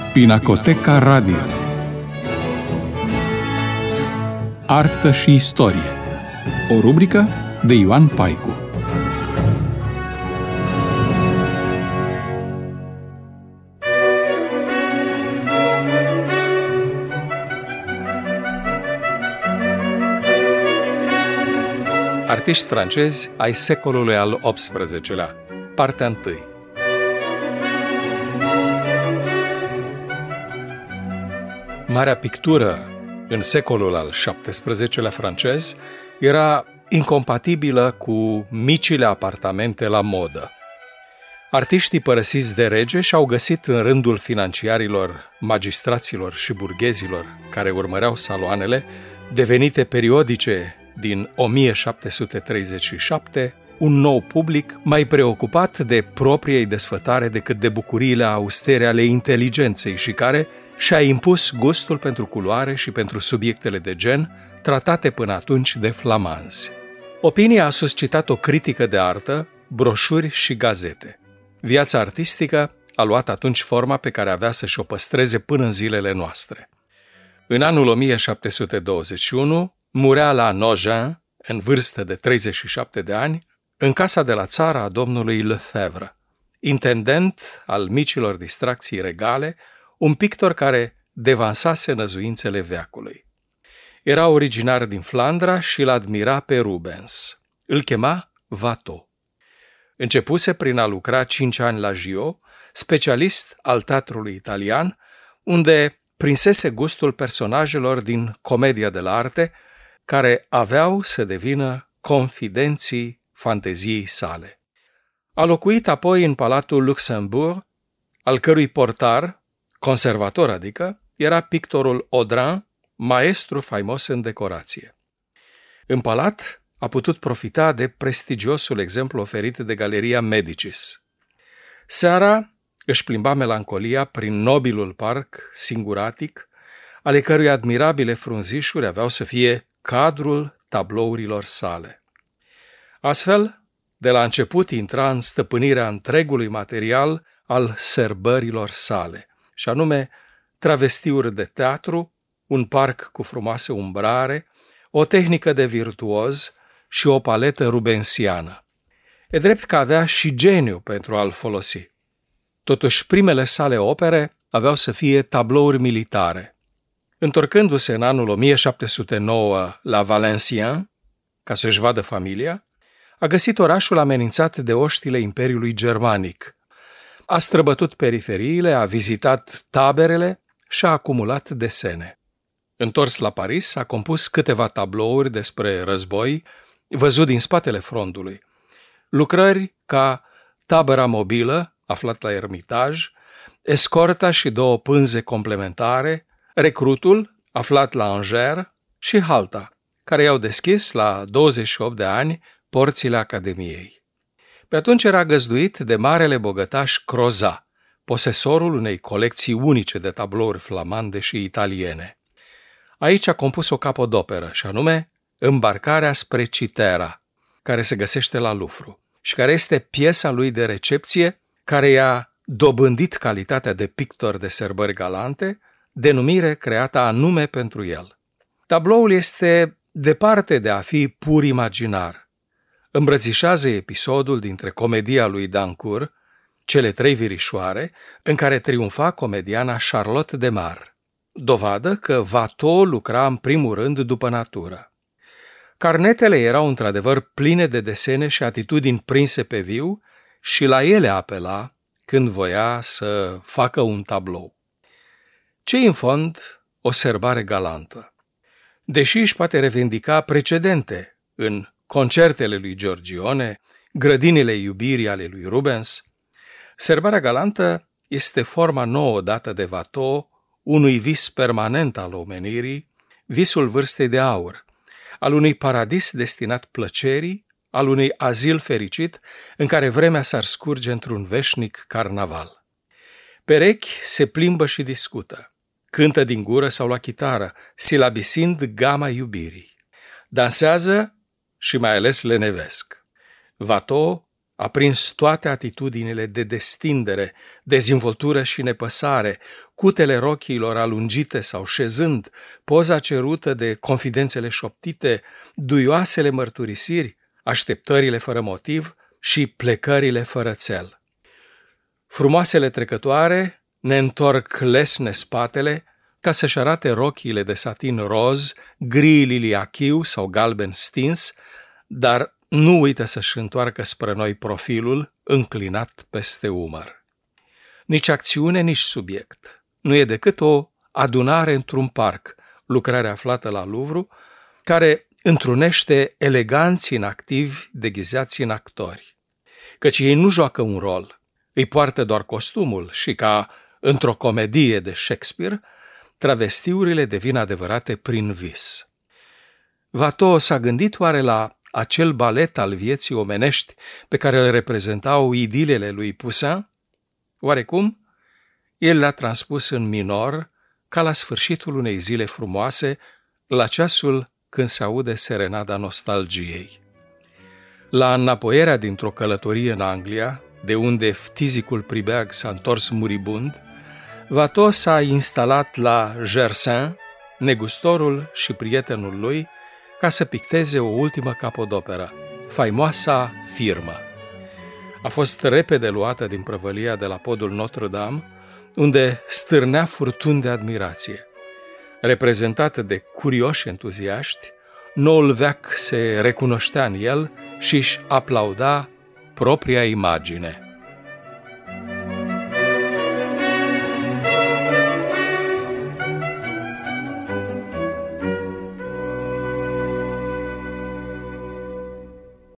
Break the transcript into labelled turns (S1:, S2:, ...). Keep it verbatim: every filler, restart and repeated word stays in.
S1: Pinacoteca Radio. Artă și istorie. O rubrică de Ioan Paicu. Artiști francezi ai secolului al optsprezecelea, partea întâi. Marea pictură în secolul al șaptesprezecelea francez era incompatibilă cu micile apartamente la modă. Artiștii părăsiți de rege și-au găsit în rândul financiarilor, magistraților și burghezilor care urmăreau saloanele, devenite periodice din o mie șapte sute treizeci și șapte, un nou public mai preocupat de propriei desfătare decât de bucuriile austere ale inteligenței și care și-a impus gustul pentru culoare și pentru subiectele de gen tratate până atunci de flamanzi. Opinia a suscitat o critică de artă, broșuri și gazete. Viața artistică a luat atunci forma pe care avea să-și o păstreze până în zilele noastre. În anul o mie șapte sute douăzeci și unu, murea la Nogent, în vârstă de treizeci și șapte de ani, în casa de la țară a domnului Lefebvre, intendent al micilor distracții regale, un pictor care devansase năzuințele veacului. Era originar din Flandra și l-admira pe Rubens. Îl chema Watteau. Începuse prin a lucra cinci ani la Gio, specialist al teatrului italian, unde prinsese gustul personajelor din comedia de la arte, care aveau să devină confidenții fanteziei sale. A locuit apoi în Palatul Luxembourg, al cărui portar, conservator adică, era pictorul Audran, maestru faimos în decorație. În palat a putut profita de prestigiosul exemplu oferit de Galeria Medicis. Seara își plimba melancolia prin nobilul parc singuratic, ale cărui admirabile frunzișuri aveau să fie cadrul tablourilor sale. Astfel, de la început intra în stăpânirea întregului material al serbărilor sale, și anume travestiuri de teatru, un parc cu frumoase umbrare, o tehnică de virtuoz și o paletă rubensiană. E drept că avea și geniu pentru a-l folosi. Totuși, primele sale opere aveau să fie tablouri militare. Întorcându-se în anul o mie șapte sute nouă la Valenciennes, ca să-și vadă familia, a găsit orașul amenințat de oștile Imperiului Germanic. A străbătut periferiile, a vizitat taberele și a acumulat desene. Întors la Paris, a compus câteva tablouri despre război, văzut din spatele frontului. Lucrări ca Tabăra mobilă, aflat la Ermitaj, Escorta și două pânze complementare, Recrutul, aflat la Angers, și Halta, care i-au deschis la douăzeci și opt de ani porțile Academiei. Pe atunci era găzduit de marele bogătaș Crozat, posesorul unei colecții unice de tablouri flamande și italiene. Aici a compus o capodoperă, și anume Îmbarcarea spre Citera, care se găsește la Louvre și care este piesa lui de recepție care i-a dobândit calitatea de pictor de serbări galante, denumire creată anume pentru el. Tabloul este departe de a fi pur imaginar. Îmbrățișează episodul dintre comedia lui Dancourt, Cele trei verișoare, în care triumfa comediana Charlotte de Mar, dovadă că Watteau lucra în primul rând după natură. Carnetele erau într-adevăr pline de desene și atitudini prinse pe viu și la ele apela când voia să facă un tablou. Ce-i în fond o serbare galantă? Deși își poate revendica precedente în concertele lui Giorgione, grădinile iubirii ale lui Rubens, serbarea galantă este forma nouă dată de Watteau unui vis permanent al omenirii, visul vârstei de aur, al unui paradis destinat plăcerii, al unui azil fericit în care vremea s-ar scurge într-un veșnic carnaval. Perechi se plimbă și discută, cântă din gură sau la chitară, silabisind gama iubirii. Dansează și mai ales lenevesc. Watteau A prins toate atitudinile de destindere, dezvoltură și nepăsare, cutele rochiilor alungite sau șezând, poza cerută de confidențele șoptite, duioasele mărturisiri, așteptările fără motiv și plecările fără țel. Frumoasele trecătoare ne întorc lesne spatele ca să-și arate rochiile de satin roz, gri liliachiu sau galben stins, dar nu uită să-și întoarcă spre noi profilul înclinat peste umăr. Nici acțiune, nici subiect. Nu e decât o adunare într-un parc, lucrare aflată la Louvre, care întrunește eleganți inactivi deghizați în actori. Căci ei nu joacă un rol, îi poartă doar costumul și, ca într-o comedie de Shakespeare, travestiurile devin adevărate prin vis. Watteau s-a gândit oare la acel balet al vieții omenești pe care îl reprezentau idilele lui Poussin? Oarecum, el le-a transpus în minor, ca la sfârșitul unei zile frumoase, la ceasul când se aude serenada nostalgiei. La înapoierea dintr-o călătorie în Anglia, de unde ftizicul pribeag s-a întors muribund, Watteau s-a instalat la Gersaint, negustorul și prietenul lui, ca să picteze o ultimă capodoperă, faimoasa Firmă. A fost repede luată din prăvălia de la podul Notre-Dame, unde stârnea furtuni de admirație. Reprezentată de curioși entuziaști, noul veac se recunoștea în el și își aplauda propria imagine.